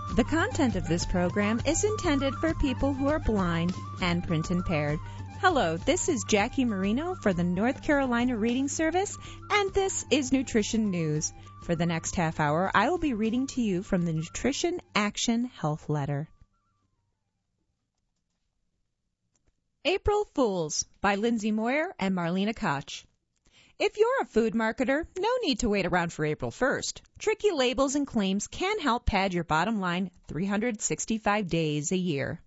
The content of this program is intended for people who are blind and print impaired. Hello, this is Jackie Marino for the North Carolina Reading Service, and this is Nutrition News. For the next half hour, I will be reading to you from the Nutrition Action Health Letter. April Fools by Lindsay Moyer and Marlena Koch. If you're a food marketer, no need to wait around for April 1st. Tricky labels and claims can help pad your bottom line 365 days a year.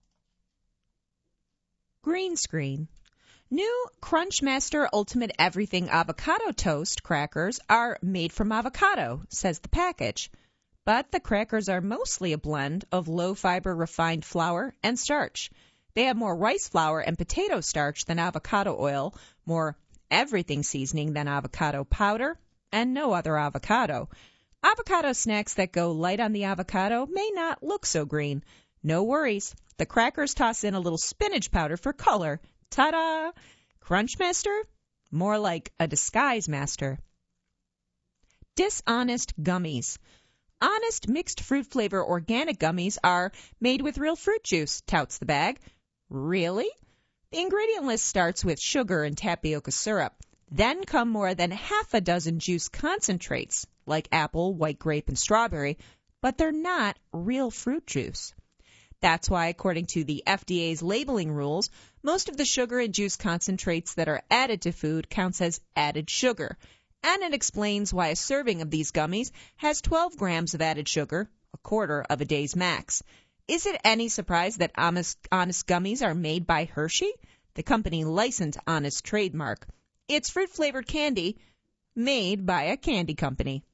Green screen. New Crunchmaster Ultimate Everything Avocado Toast crackers are made from avocado, says the package. But the crackers are mostly a blend of low-fiber refined flour and starch. They have more rice flour and potato starch than avocado oil, more everything seasoning than avocado powder, and no other avocado. Avocado snacks that go light on the avocado may not look so green. No worries. The crackers toss in a little spinach powder for color. Ta-da! Crunchmaster? More like a disguise master. Dishonest gummies. Honest mixed fruit flavor organic gummies are made with real fruit juice, touts the bag. Really? The ingredient list starts with sugar and tapioca syrup. Then come more than half a dozen juice concentrates, like apple, white grape, and strawberry, but they're not real fruit juice. That's why, according to the FDA's labeling rules, most of the sugar and juice concentrates that are added to food counts as added sugar. And it explains why a serving of these gummies has 12 grams of added sugar, a quarter of a day's max. Is it any surprise that Honest Gummies are made by Hershey, the company licensed Honest trademark? It's fruit-flavored candy made by a candy company.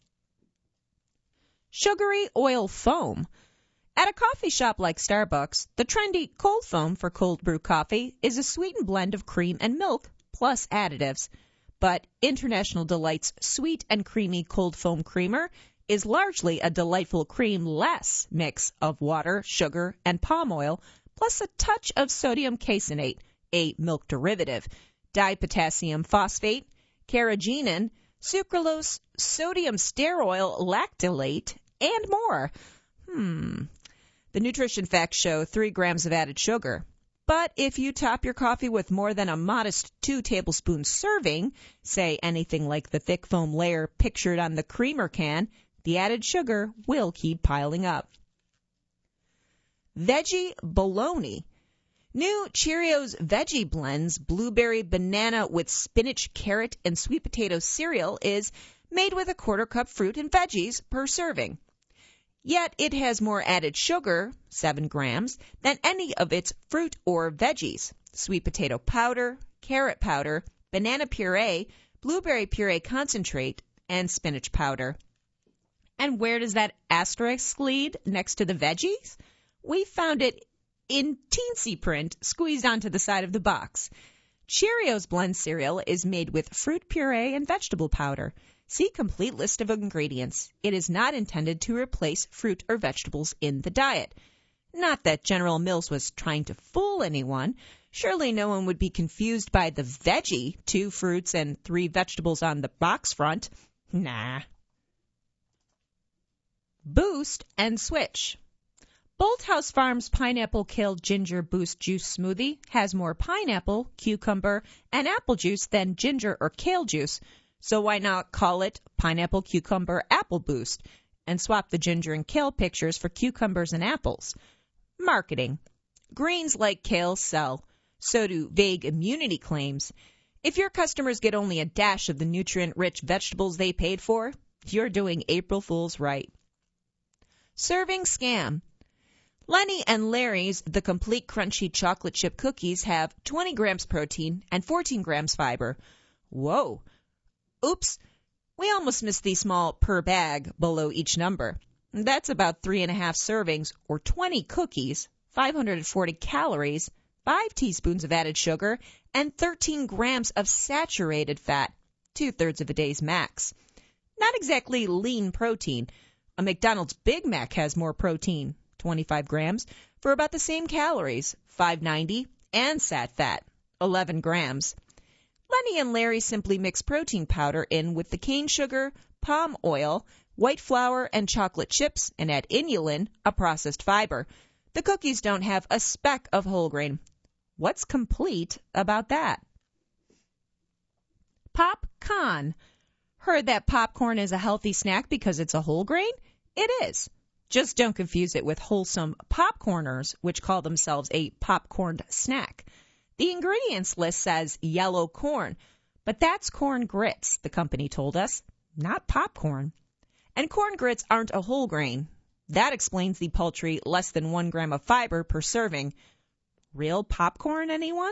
Sugary oil foam. At a coffee shop like Starbucks, the trendy cold foam for cold brew coffee is a sweetened blend of cream and milk plus additives. But International Delight's sweet and creamy cold foam creamer is largely a delightful cream-less mix of water, sugar, and palm oil, plus a touch of sodium caseinate, a milk derivative, dipotassium phosphate, carrageenan, sucralose, sodium stearoyl lactylate, and more. The nutrition facts show 3 grams of added sugar. But if you top your coffee with more than a modest 2 tablespoon serving, say anything like the thick foam layer pictured on the creamer can, the added sugar will keep piling up. Veggie bologna. New Cheerios Veggie Blends Blueberry Banana with Spinach, Carrot, and Sweet Potato Cereal is made with a quarter cup fruit and veggies per serving. Yet it has more added sugar, 7 grams, than any of its fruit or veggies. Sweet potato powder, carrot powder, banana puree, blueberry puree concentrate, and spinach powder. And where does that asterisk lead next to the veggies? We found it in teensy print squeezed onto the side of the box. Cheerios Blend cereal is made with fruit puree and vegetable powder. See complete list of ingredients. It is not intended to replace fruit or vegetables in the diet. Not that General Mills was trying to fool anyone. Surely no one would be confused by the veggie, 2 fruits and 3 vegetables on the box front. Nah. Boost and switch. Bolthouse Farms Pineapple Kale Ginger Boost Juice Smoothie has more pineapple, cucumber, and apple juice than ginger or kale juice, so why not call it Pineapple Cucumber Apple Boost and swap the ginger and kale pictures for cucumbers and apples? Marketing. Greens like kale sell. So do vague immunity claims. If your customers get only a dash of the nutrient-rich vegetables they paid for, you're doing April Fool's right. Serving scam. Lenny and Larry's The Complete Crunchy Chocolate Chip Cookies have 20 grams protein and 14 grams fiber. Whoa. Oops. We almost missed the small per bag below each number. That's about 3.5 servings or 20 cookies, 540 calories, 5 teaspoons of added sugar, and 13 grams of saturated fat, 2/3 of a day's max. Not exactly lean protein. A McDonald's Big Mac has more protein, 25 grams, for about the same calories, 590, and sat fat, 11 grams. Lenny and Larry simply mix protein powder in with the cane sugar, palm oil, white flour, and chocolate chips, and add inulin, a processed fiber. The cookies don't have a speck of whole grain. What's complete about that? Popcorn. Heard that popcorn is a healthy snack because it's a whole grain? It is. Just don't confuse it with wholesome popcorners, which call themselves a popcorned snack. The ingredients list says yellow corn, but that's corn grits, the company told us, not popcorn. And corn grits aren't a whole grain. That explains the paltry less than 1 gram of fiber per serving. Real popcorn, anyone?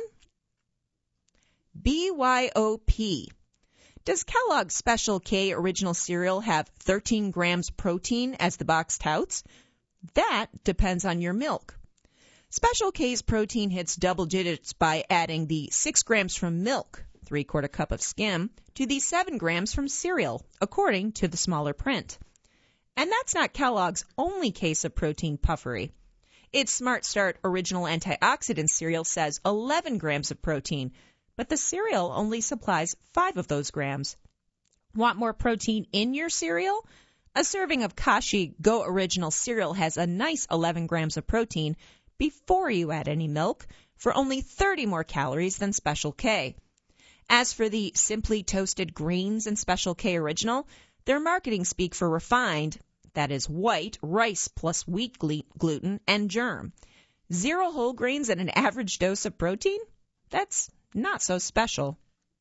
BYOP. Does Kellogg's Special K original cereal have 13 grams protein as the box touts? That depends on your milk. Special K's protein hits double digits by adding the 6 grams from milk, 3/4 cup of skim, to the 7 grams from cereal, according to the smaller print. And that's not Kellogg's only case of protein puffery. Its Smart Start original antioxidant cereal says 11 grams of protein, but the cereal only supplies 5 of those grams. Want more protein in your cereal? A serving of Kashi Go Original cereal has a nice 11 grams of protein before you add any milk, for only 30 more calories than Special K. As for the Simply Toasted Grains in Special K Original, their marketing speak for refined, that is white, rice plus wheat gluten, and germ. 0 whole grains and an average dose of protein? That's not so special.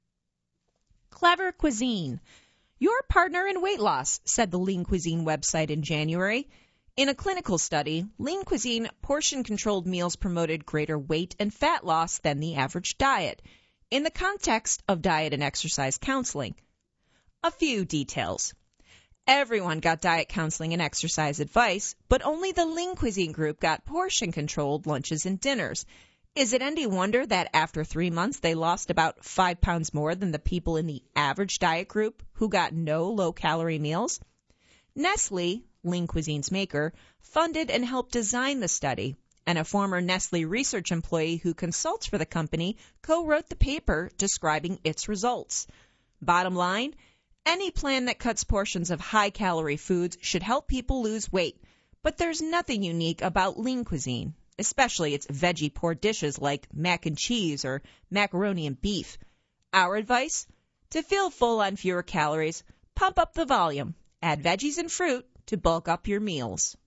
Clever Cuisine. Your partner in weight loss, said the Lean Cuisine website in January. In a clinical study, Lean Cuisine portion-controlled meals promoted greater weight and fat loss than the average diet, in the context of diet and exercise counseling. A few details. Everyone got diet counseling and exercise advice, but only the Lean Cuisine group got portion-controlled lunches and dinners. Is it any wonder that after 3 months they lost about 5 pounds more than the people in the average diet group who got no low-calorie meals? Nestle, Lean Cuisine's maker, funded and helped design the study, and a former Nestle research employee who consults for the company co-wrote the paper describing its results. Bottom line, any plan that cuts portions of high-calorie foods should help people lose weight, but there's nothing unique about Lean Cuisine, especially its veggie-poor dishes like mac and cheese or macaroni and beef. Our advice? To feel full on fewer calories, pump up the volume, add veggies and fruit to bulk up your meals.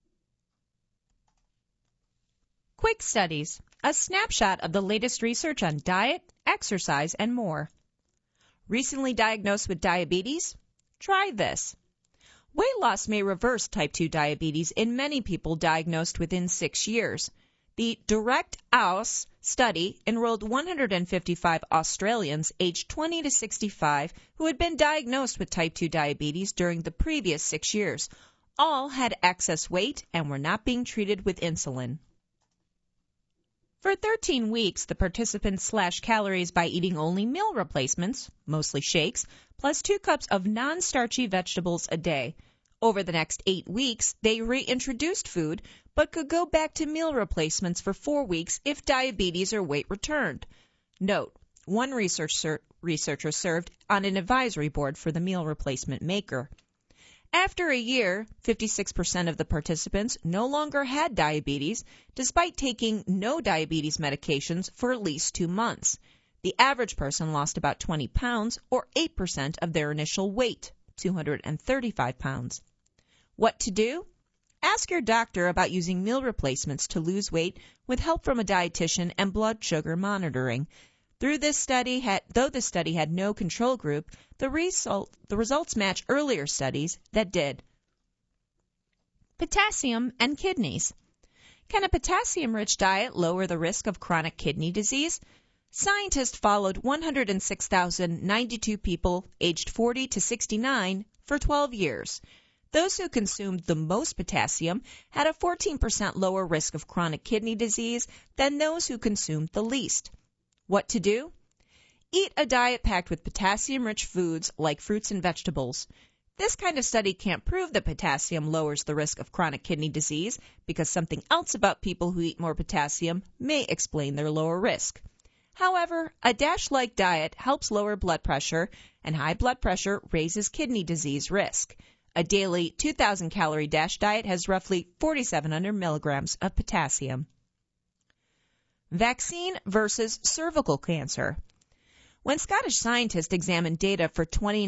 Quick Studies, a snapshot of the latest research on diet, exercise, and more. Recently diagnosed with diabetes? Try this. Weight loss may reverse type 2 diabetes in many people diagnosed within 6 years. The DIRECT-AUS study enrolled 155 Australians aged 20 to 65 who had been diagnosed with type 2 diabetes during the previous 6 years. All had excess weight and were not being treated with insulin. For 13 weeks, the participants slashed calories by eating only meal replacements, mostly shakes, plus 2 cups of non-starchy vegetables a day. Over the next 8 weeks, they reintroduced food, but could go back to meal replacements for 4 weeks if diabetes or weight returned. Note, one researcher served on an advisory board for the meal replacement maker. After a year, 56% of the participants no longer had diabetes, despite taking no diabetes medications for at least 2 months. The average person lost about 20 pounds, or 8% of their initial weight, 235 pounds. What to do? Ask your doctor about using meal replacements to lose weight with help from a dietitian and blood sugar monitoring. Though this study had no control group, the results match earlier studies that did. Potassium and kidneys. Can a potassium-rich diet lower the risk of chronic kidney disease? Scientists followed 106,092 people aged 40 to 69 for 12 years. Those who consumed the most potassium had a 14% lower risk of chronic kidney disease than those who consumed the least. What to do? Eat a diet packed with potassium-rich foods like fruits and vegetables. This kind of study can't prove that potassium lowers the risk of chronic kidney disease because something else about people who eat more potassium may explain their lower risk. However, a DASH-like diet helps lower blood pressure, and high blood pressure raises kidney disease risk. A daily 2,000-calorie DASH diet has roughly 4,700 milligrams of potassium. Vaccine versus cervical cancer. When Scottish scientists examined data for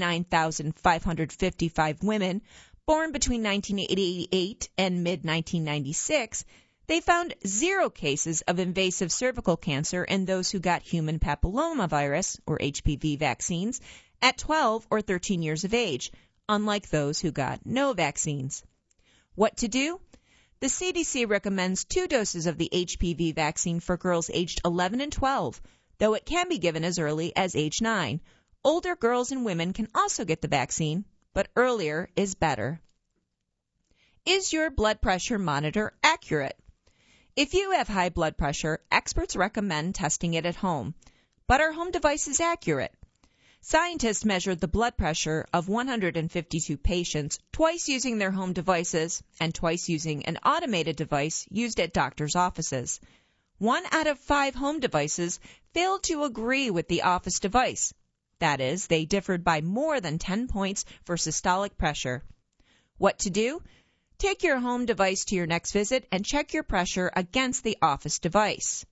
29,555 women born between 1988 and mid-1996, they found 0 cases of invasive cervical cancer in those who got human papillomavirus, or HPV, vaccines at 12 or 13 years of age, unlike those who got no vaccines. What to do? The CDC recommends 2 doses of the HPV vaccine for girls aged 11 and 12, though it can be given as early as age 9. Older girls and women can also get the vaccine, but earlier is better. Is your blood pressure monitor accurate? If you have high blood pressure, experts recommend testing it at home. But are home devices accurate? Scientists measured the blood pressure of 152 patients, twice using their home devices and twice using an automated device used at doctors' offices. 1 out of 5 home devices failed to agree with the office device. That is, they differed by more than 10 points for systolic pressure. What to do? Take your home device to your next visit and check your pressure against the office device.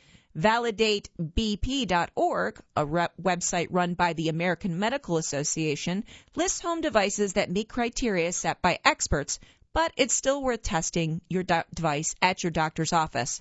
ValidateBP.org, a website run by the American Medical Association, lists home devices that meet criteria set by experts, but it's still worth testing your device at your doctor's office.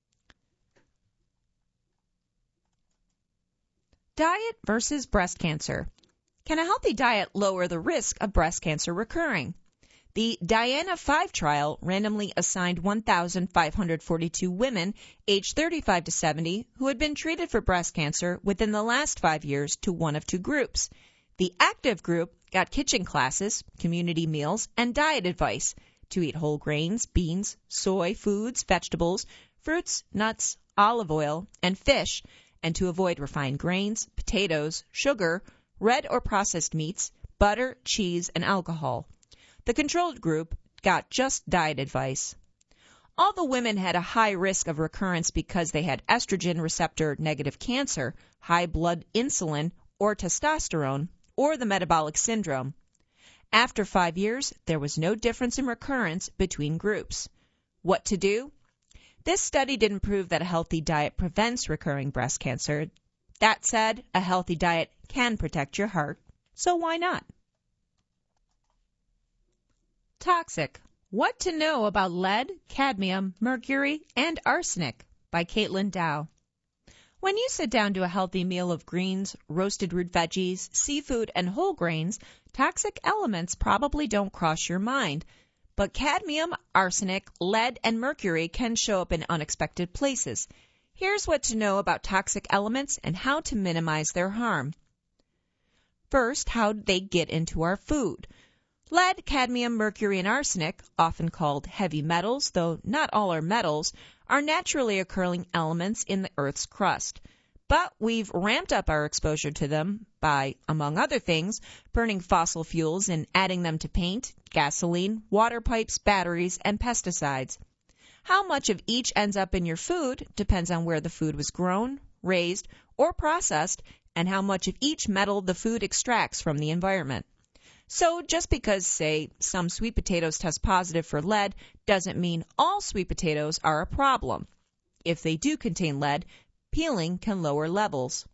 Diet versus breast cancer. Can a healthy diet lower the risk of breast cancer recurring? The Diana-5 trial randomly assigned 1,542 women aged 35 to 70 who had been treated for breast cancer within the last 5 years to one of 2 groups. The active group got kitchen classes, community meals, and diet advice to eat whole grains, beans, soy, foods, vegetables, fruits, nuts, olive oil, and fish, and to avoid refined grains, potatoes, sugar, red or processed meats, butter, cheese, and alcohol. The controlled group got just diet advice. All the women had a high risk of recurrence because they had estrogen receptor negative cancer, high blood insulin or testosterone, or the metabolic syndrome. After 5 years, there was no difference in recurrence between groups. What to do? This study didn't prove that a healthy diet prevents recurring breast cancer. That said, a healthy diet can protect your heart, so why not? Toxic. What to know about lead, cadmium, mercury, and arsenic by Caitlin Dow. When you sit down to a healthy meal of greens, roasted root veggies, seafood, and whole grains, toxic elements probably don't cross your mind. But cadmium, arsenic, lead, and mercury can show up in unexpected places. Here's what to know about toxic elements and how to minimize their harm. First, how they get into our food. Lead, cadmium, mercury, and arsenic, often called heavy metals, though not all are metals, are naturally occurring elements in the Earth's crust. But we've ramped up our exposure to them by, among other things, burning fossil fuels and adding them to paint, gasoline, water pipes, batteries, and pesticides. How much of each ends up in your food depends on where the food was grown, raised, or processed, and how much of each metal the food extracts from the environment. So just because, say, some sweet potatoes test positive for lead doesn't mean all sweet potatoes are a problem. If they do contain lead, peeling can lower levels.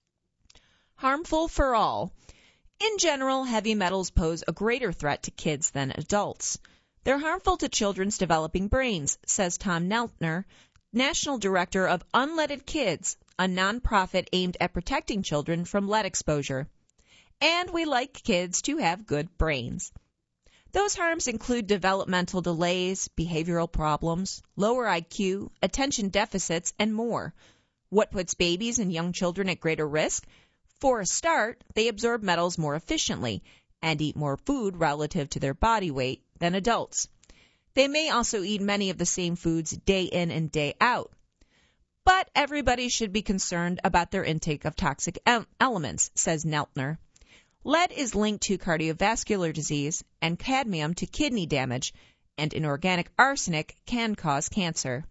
Harmful for all. In general, heavy metals pose a greater threat to kids than adults. They're harmful to children's developing brains, says Tom Neltner, National Director of Unleaded Kids, a nonprofit aimed at protecting children from lead exposure. And we like kids to have good brains. Those harms include developmental delays, behavioral problems, lower IQ, attention deficits, and more. What puts babies and young children at greater risk? For a start, they absorb metals more efficiently and eat more food relative to their body weight than adults. They may also eat many of the same foods day in and day out. But everybody should be concerned about their intake of toxic elements, says Neltner. Lead is linked to cardiovascular disease and cadmium to kidney damage, and inorganic arsenic can cause cancer.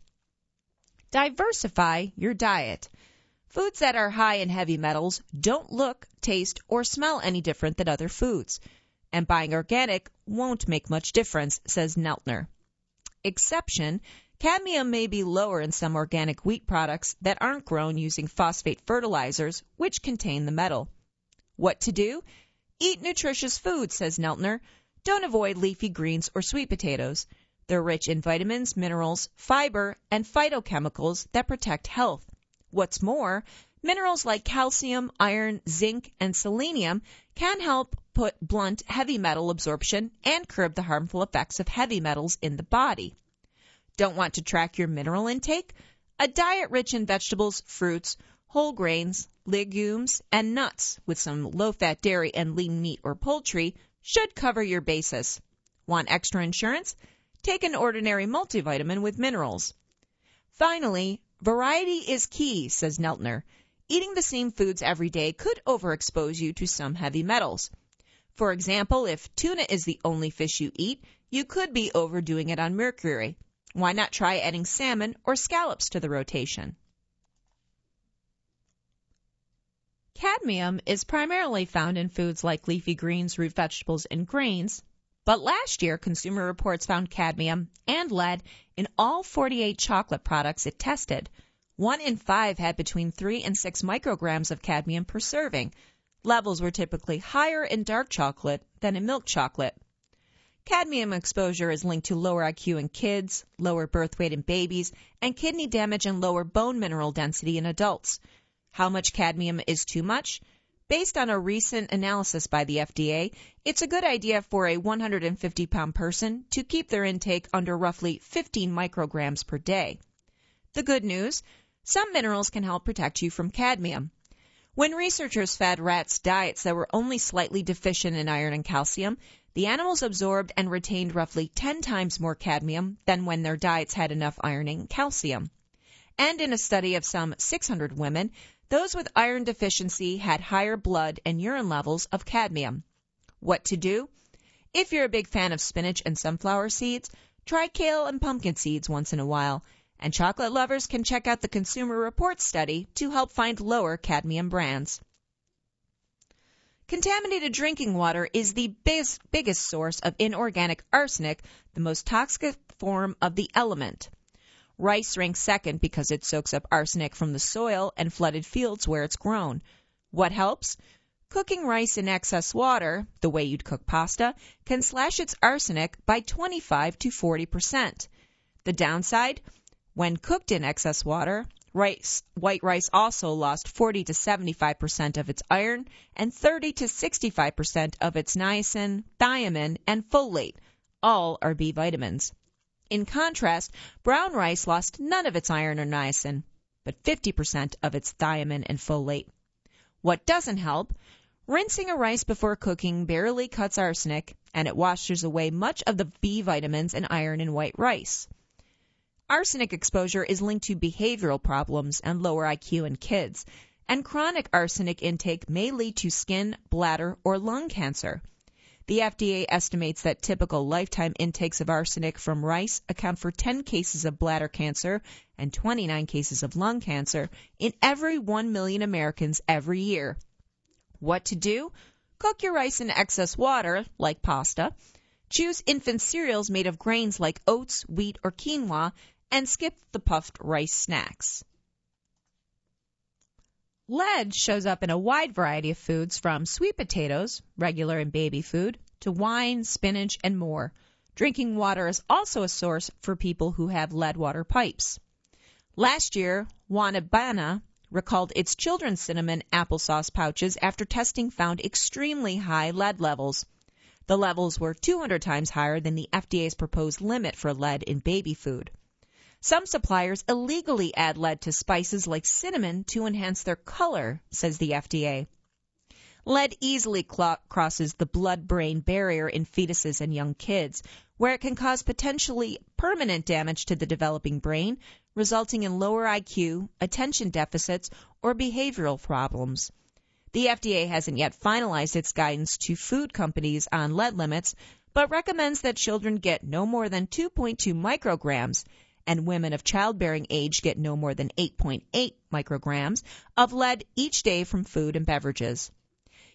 Diversify your diet. Foods that are high in heavy metals don't look, taste, or smell any different than other foods. And buying organic won't make much difference, says Neltner. Exception, cadmium may be lower in some organic wheat products that aren't grown using phosphate fertilizers, which contain the metal. What to do? Eat nutritious food, says Neltner. Don't avoid leafy greens or sweet potatoes. They're rich in vitamins, minerals, fiber, and phytochemicals that protect health. What's more, minerals like calcium, iron, zinc, and selenium can help blunt heavy metal absorption and curb the harmful effects of heavy metals in the body. Don't want to track your mineral intake? A diet rich in vegetables, fruits, whole grains, legumes, and nuts with some low-fat dairy and lean meat or poultry should cover your bases. Want extra insurance? Take an ordinary multivitamin with minerals. Finally, variety is key, says Neltner. Eating the same foods every day could overexpose you to some heavy metals. For example, if tuna is the only fish you eat, you could be overdoing it on mercury. Why not try adding salmon or scallops to the rotation? Cadmium is primarily found in foods like leafy greens, root vegetables, and grains, but last year Consumer Reports found cadmium and lead in all 48 chocolate products it tested. 1 in 5 had between 3 and 6 micrograms of cadmium per serving. Levels were typically higher in dark chocolate than in milk chocolate. Cadmium exposure is linked to lower IQ in kids, lower birth weight in babies, and kidney damage and lower bone mineral density in adults. How much cadmium is too much? Based on a recent analysis by the FDA, it's a good idea for a 150-pound person to keep their intake under roughly 15 micrograms per day. The good news, some minerals can help protect you from cadmium. When researchers fed rats diets that were only slightly deficient in iron and calcium, the animals absorbed and retained roughly 10 times more cadmium than when their diets had enough iron and calcium. And in a study of some 600 women, those with iron deficiency had higher blood and urine levels of cadmium. What to do? If you're a big fan of spinach and sunflower seeds, try kale and pumpkin seeds once in a while. And chocolate lovers can check out the Consumer Reports study to help find lower cadmium brands. Contaminated drinking water is the biggest source of inorganic arsenic, the most toxic form of the element. Rice ranks second because it soaks up arsenic from the soil and flooded fields where it's grown. What helps? Cooking rice in excess water, the way you'd cook pasta, can slash its arsenic by 25 to 40%. The downside? When cooked in excess water, white rice also lost 40 to 75% of its iron and 30 to 65% of its niacin, thiamine, and folate. All are B vitamins. In contrast, brown rice lost none of its iron or niacin, but 50% of its thiamine and folate. What doesn't help? Rinsing a rice before cooking barely cuts arsenic, and it washes away much of the B vitamins and iron in white rice. Arsenic exposure is linked to behavioral problems and lower IQ in kids, and chronic arsenic intake may lead to skin, bladder, or lung cancer. The FDA estimates that typical lifetime intakes of arsenic from rice account for 10 cases of bladder cancer and 29 cases of lung cancer in every 1 million Americans every year. What to do? Cook your rice in excess water, like pasta. Choose infant cereals made of grains like oats, wheat, or quinoa, and skip the puffed rice snacks. Lead shows up in a wide variety of foods from sweet potatoes, regular and baby food, to wine, spinach, and more. Drinking water is also a source for people who have lead water pipes. Last year, Wanabana recalled its children's cinnamon applesauce pouches after testing found extremely high lead levels. The levels were 200 times higher than the FDA's proposed limit for lead in baby food. Some suppliers illegally add lead to spices like cinnamon to enhance their color, says the FDA. Lead easily crosses the blood-brain barrier in fetuses and young kids, where it can cause potentially permanent damage to the developing brain, resulting in lower IQ, attention deficits, or behavioral problems. The FDA hasn't yet finalized its guidance to food companies on lead limits, but recommends that children get no more than 2.2 micrograms, and women of childbearing age get no more than 8.8 micrograms of lead each day from food and beverages.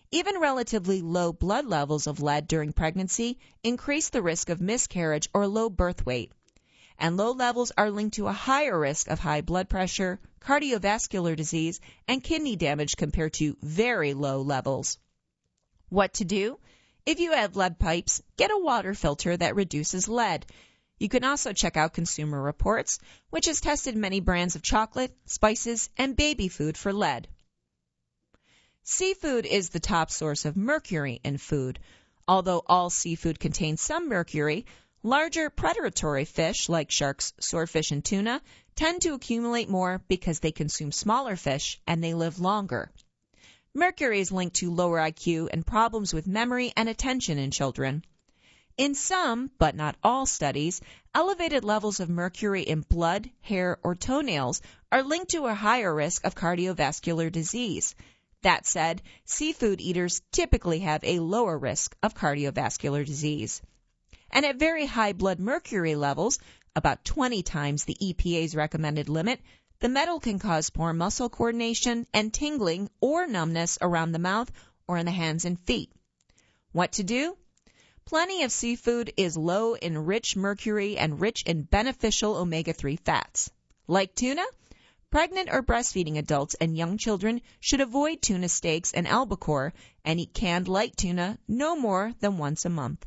Even relatively low blood levels of lead during pregnancy increase the risk of miscarriage or low birth weight. And low levels are linked to a higher risk of high blood pressure, cardiovascular disease, and kidney damage compared to very low levels. What to do? If you have lead pipes, get a water filter that reduces lead. You can also check out Consumer Reports, which has tested many brands of chocolate, spices, and baby food for lead. Seafood is the top source of mercury in food. Although all seafood contains some mercury, larger predatory fish like sharks, swordfish, and tuna tend to accumulate more because they consume smaller fish and they live longer. Mercury is linked to lower IQ and problems with memory and attention in children. In some, but not all studies, elevated levels of mercury in blood, hair, or toenails are linked to a higher risk of cardiovascular disease. That said, seafood eaters typically have a lower risk of cardiovascular disease. And at very high blood mercury levels, about 20 times the EPA's recommended limit, the metal can cause poor muscle coordination and tingling or numbness around the mouth or in the hands and feet. What to do? Plenty of seafood is low in rich mercury and rich in beneficial omega-3 fats. Like tuna, pregnant or breastfeeding adults and young children should avoid tuna steaks and albacore and eat canned light tuna no more than once a month.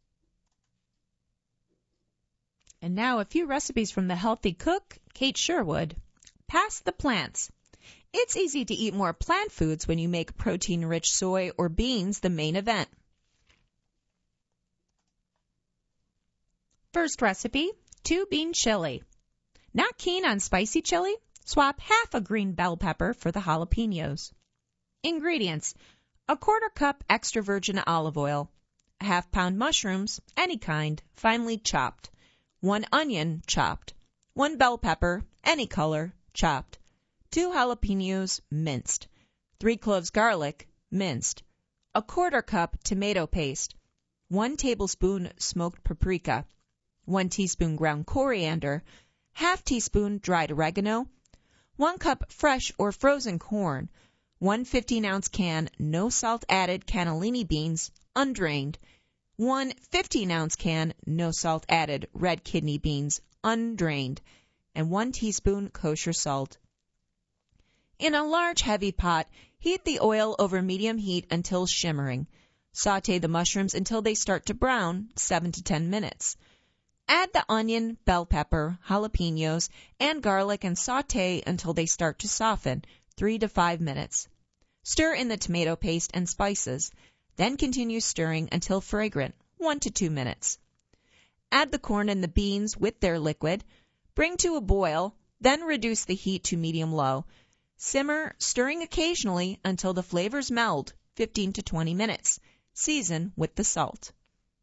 And now a few recipes from the healthy cook, Kate Sherwood. Pass the plants. It's easy to eat more plant foods when you make protein-rich soy or beans the main event. First recipe, 2-bean chili. Not keen on spicy chili? Swap half a green bell pepper for the jalapenos. Ingredients, a 1/4 cup extra virgin olive oil, a half-pound mushrooms, any kind, finely chopped, 1 onion, chopped, 1 bell pepper, any color, chopped, 2 jalapenos, minced, 3 cloves garlic, minced, a 1/4 cup tomato paste, 1 tablespoon smoked paprika, 1 teaspoon ground coriander, ½ teaspoon dried oregano, 1 cup fresh or frozen corn, 1 15-ounce can no salt added cannellini beans, undrained, 1 15-ounce can no salt added red kidney beans, undrained, and 1 teaspoon kosher salt. In a large heavy pot, heat the oil over medium heat until shimmering. Sauté the mushrooms until they start to brown, 7 to 10 minutes. Add the onion, bell pepper, jalapenos, and garlic and sauté until they start to soften, 3 to 5 minutes. Stir in the tomato paste and spices, then continue stirring until fragrant, 1 to 2 minutes. Add the corn and the beans with their liquid. Bring to a boil, then reduce the heat to medium-low. Simmer, stirring occasionally until the flavors meld, 15 to 20 minutes. Season with the salt.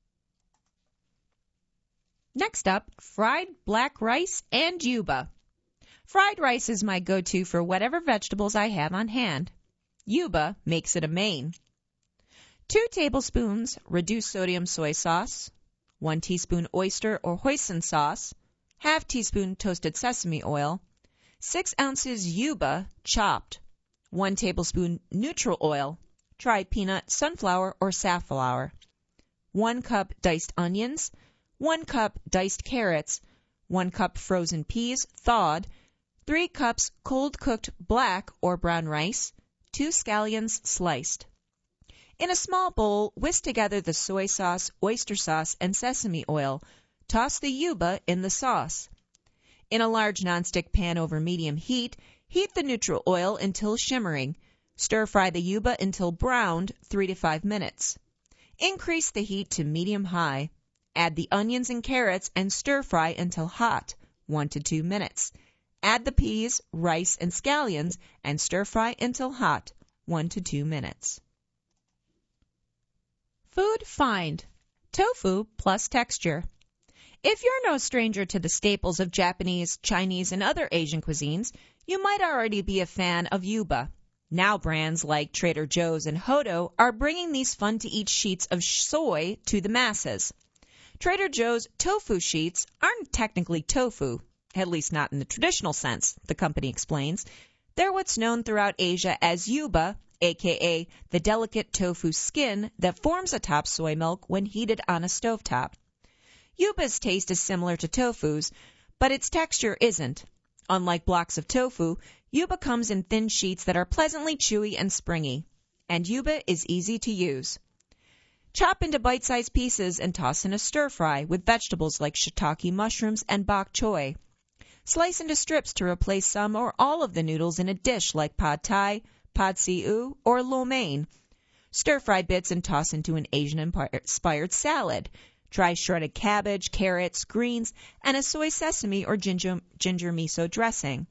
Next up, fried black rice and yuba. Fried rice is my go-to for whatever vegetables I have on hand. Yuba makes it a main. 2 tablespoons reduced sodium soy sauce, 1 teaspoon oyster or hoisin sauce, ½ teaspoon toasted sesame oil, 6 ounces yuba chopped, 1 tablespoon neutral oil, dried peanut, sunflower, or safflower, 1 cup diced onions, 1 cup diced carrots, 1 cup frozen peas, thawed, 3 cups cold-cooked black or brown rice, 2 scallions sliced. In a small bowl, whisk together the soy sauce, oyster sauce, and sesame oil. Toss the yuba in the sauce. In a large nonstick pan over medium heat, heat the neutral oil until shimmering. Stir-fry the yuba until browned, 3 to 5 minutes. Increase the heat to medium-high. Add the onions and carrots and stir-fry until hot, 1 to 2 minutes. Add the peas, rice, and scallions and stir-fry until hot, 1 to 2 minutes. Food find. Tofu plus texture. If you're no stranger to the staples of Japanese, Chinese, and other Asian cuisines, you might already be a fan of yuba. Now brands like Trader Joe's and Hodo are bringing these fun-to-eat sheets of soy to the masses. Trader Joe's tofu sheets aren't technically tofu, at least not in the traditional sense, the company explains. They're what's known throughout Asia as yuba, a.k.a. the delicate tofu skin that forms atop soy milk when heated on a stovetop. Yuba's taste is similar to tofu's, but its texture isn't. Unlike blocks of tofu, Yuba comes in thin sheets that are pleasantly chewy and springy. And Yuba is easy to use. Chop into bite-sized pieces and toss in a stir-fry with vegetables like shiitake mushrooms and bok choy. Slice into strips to replace some or all of the noodles in a dish like pad thai, pad see ew, or lo mein. Stir-fry bits and toss into an Asian-inspired salad. Try shredded cabbage, carrots, greens, and a soy sesame or ginger miso dressing.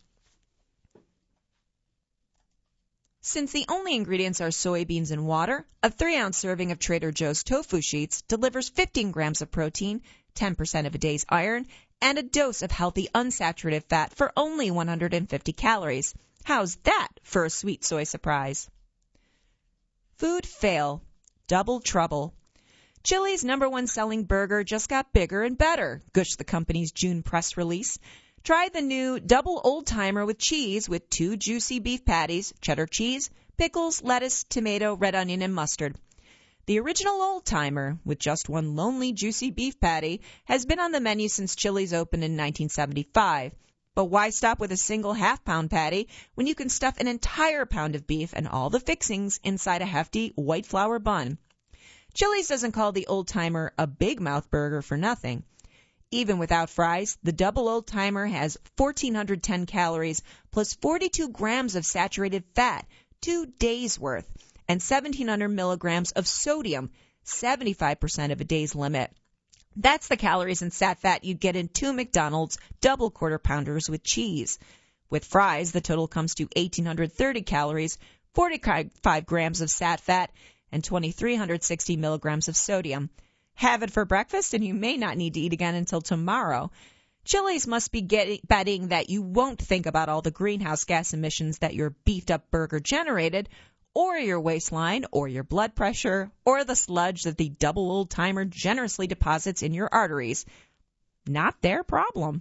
Since the only ingredients are soybeans and water, a 3-ounce serving of Trader Joe's tofu sheets delivers 15 grams of protein, 10% of a day's iron, and a dose of healthy unsaturated fat for only 150 calories. How's that for a sweet soy surprise? Food fail. Double trouble. Chili's #1 selling burger just got bigger and better, gushed the company's June press release. Try the new double old-timer with cheese with 2 juicy beef patties, cheddar cheese, pickles, lettuce, tomato, red onion, and mustard. The original old-timer, with just 1 lonely juicy beef patty, has been on the menu since Chili's opened in 1975. But why stop with a single half-pound patty when you can stuff an entire pound of beef and all the fixings inside a hefty white flour bun? Chili's doesn't call the old-timer a big mouth burger for nothing. Even without fries, the double old-timer has 1,410 calories plus 42 grams of saturated fat, 2 days' worth, and 1,700 milligrams of sodium, 75% of a day's limit. That's the calories and sat fat you'd get in 2 McDonald's double quarter pounders with cheese. With fries, the total comes to 1,830 calories, 45 grams of sat fat, and 2,360 milligrams of sodium. Have it for breakfast, and you may not need to eat again until tomorrow. Chili's must be betting that you won't think about all the greenhouse gas emissions that your beefed-up burger generated, or your waistline, or your blood pressure, or the sludge that the double old-timer generously deposits in your arteries. Not their problem.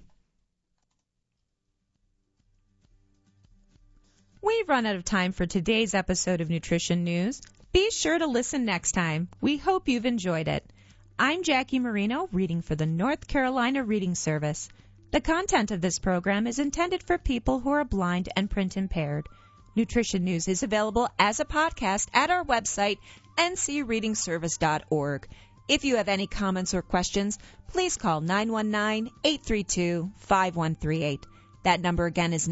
We've run out of time for today's episode of Nutrition News. Be sure to listen next time. We hope you've enjoyed it. I'm Jackie Marino, reading for the North Carolina Reading Service. The content of this program is intended for people who are blind and print impaired. Nutrition News is available as a podcast at our website, ncreadingservice.org. If you have any comments or questions, please call 919-832-5138. That number again is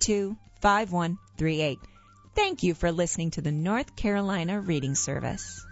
919-832-5138. Thank you for listening to the North Carolina Reading Service.